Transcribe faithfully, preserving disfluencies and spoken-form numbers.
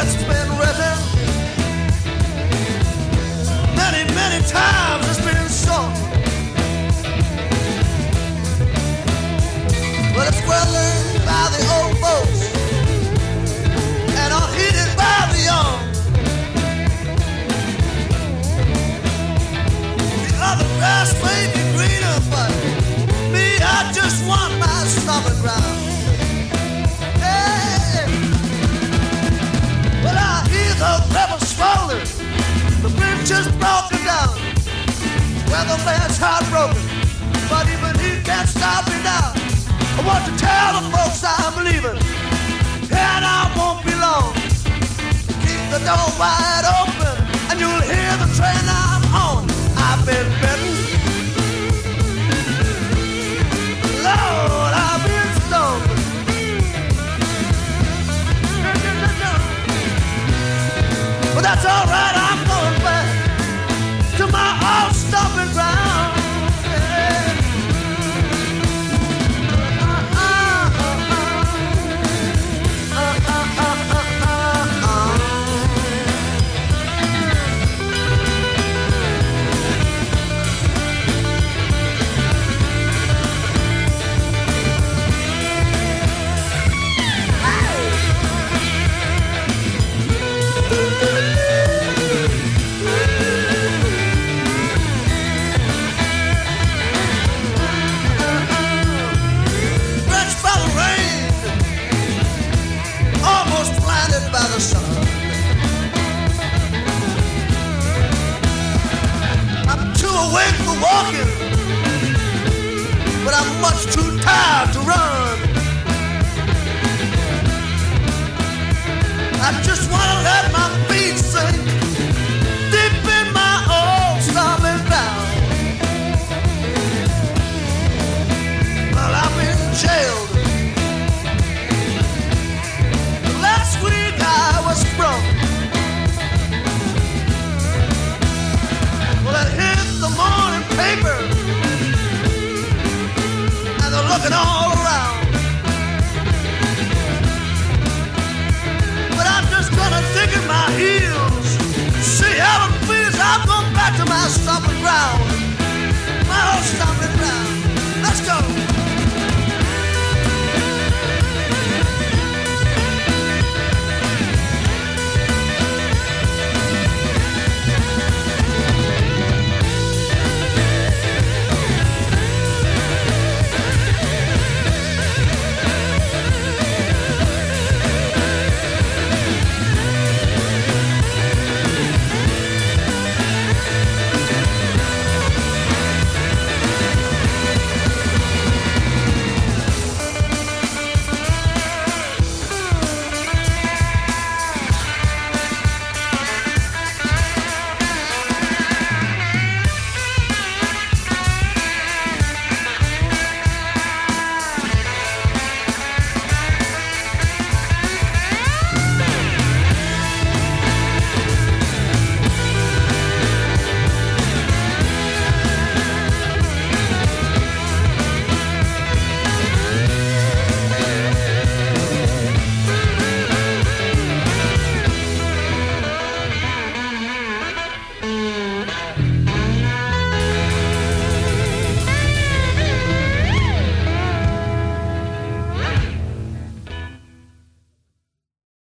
that's been written. Many, many times it's been sung. But it's well learned by the old folks and unheeded by the young. The other grass may be greener, but me, I just want my stomping ground. Hey, well, I hear the river swollen, the bridge is broken down. Well, the man's heartbroken, but even he can't stop me now. I want to tell the folks I'm leaving, and I won't be long. Keep the door wide open, and you'll hear the train I'm on. I've been bitten, Lord, I've been stoned. But that's all right, I'm going back to my old stomping ground. Awake for walking, but I'm much too tired to run. I just want to let my feet sink deep in my old stomping ground. Well, I've been jailed. Last week I was sprung. Well, it hit the morning paper, and they're looking all around. But I'm just gonna dig in my heels, see how it feels. I'm going back to my stomping ground.